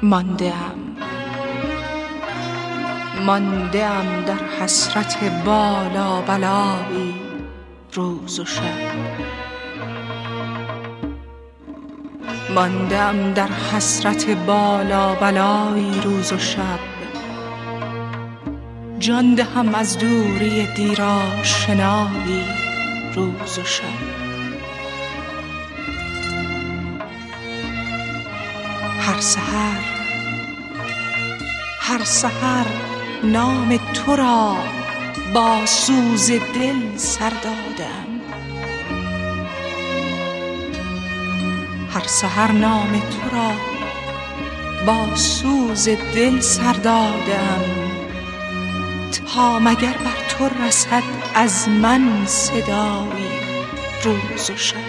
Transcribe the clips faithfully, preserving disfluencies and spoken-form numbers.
مانده‌ام مانده‌ام در حسرت بالا بلایی روز و شب. مانده‌ام در حسرت بالا بلایی روز و شب. جان دهم از دوری دیر آشنایی روز و شب. هر سحر هر سحر نام تو را با سوز دل سر دادم. هر سحر نام تو را با سوز دل سر دادم، تا مگر بر تو رسد از من صدایی روز و شب.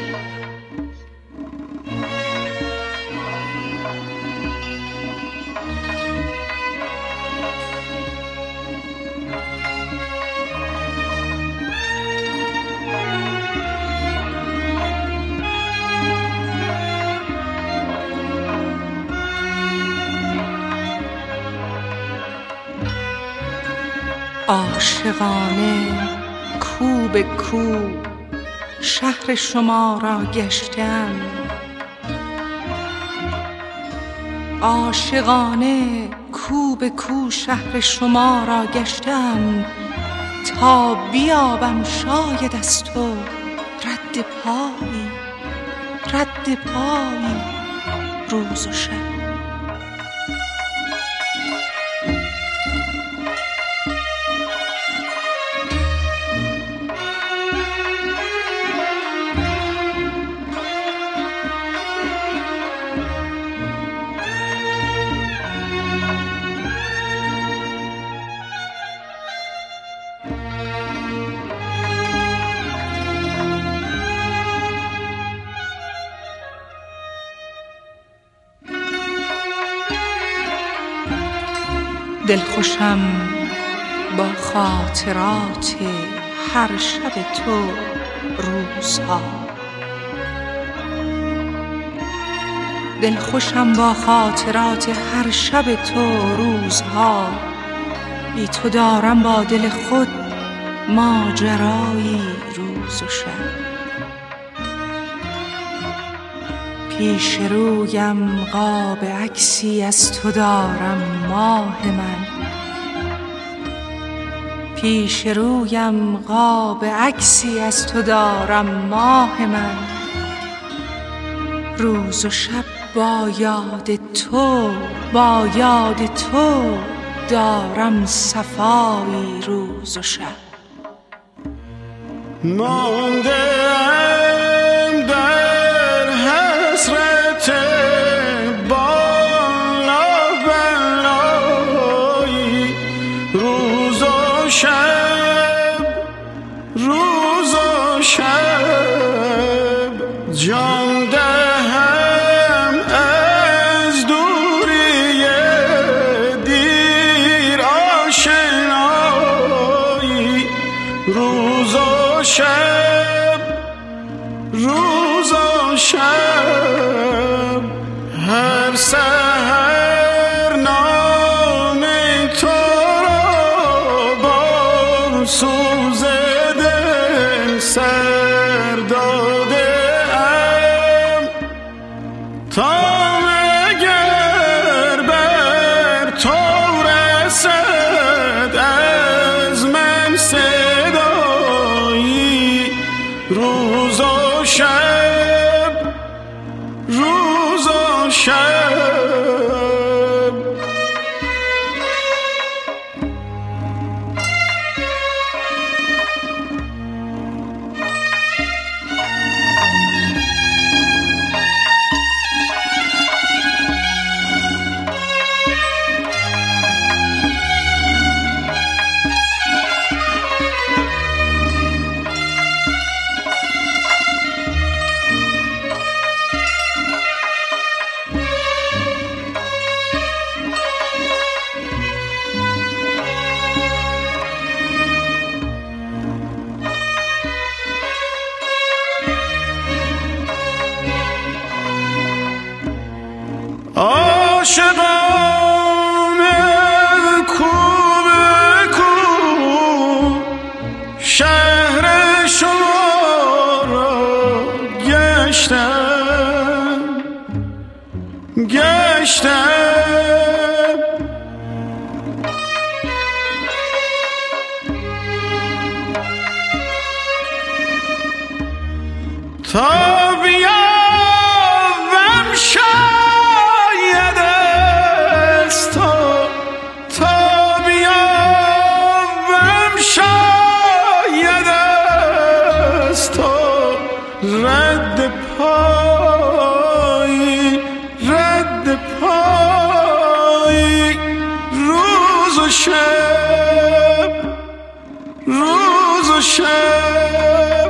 عاشقانه کو به کو شهر شما را گشتم. عاشقانه کو به کو شهر شما را گشتم، تا بیابم شاید از تو رد پایی رد پایی روز و شب. دلخوشم با خاطرات هر شب تو روزها. دلخوشم با خاطرات هر شب تو روزها. بی تو دارم با دل خود ماجرایی روز و شب. پیش رویم قاب عکسی از تو دارم ماه من. پیش رویم قاب عکسی از تو دارم ماه من. روز و شب با یاد تو با یاد تو دارم صفایی روز و شب. مانده‌ام در حسرت بالا بلایی روز و شب روز و شب. جان دهم از دوری دیر آشنایی روز و شب روز و شب. هر سحر نام تو را با سوز دل سر داده‌ام، تا مگر بر تو رسد از من صدایی روز و شب روز و شب. گشتم تا بیابم شاید از تو، تا بیابم شاید از تو رد پایی، رد پایی، روز و شب، روز و شب.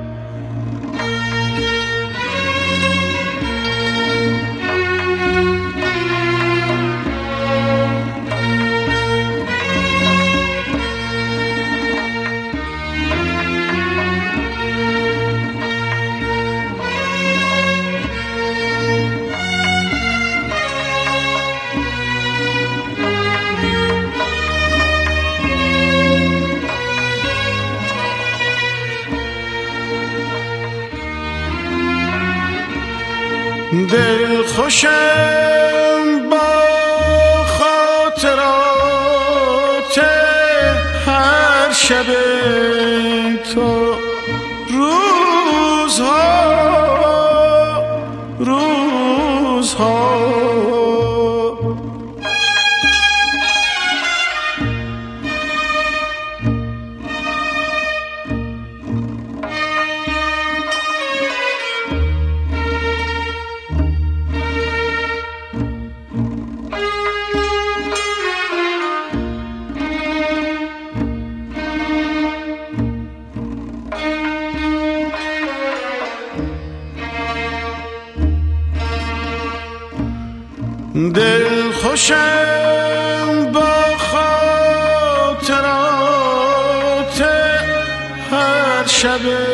دل خوشم با خاطرات هر شب تو، روزها روزها دل خوشم با خاطرات هر شب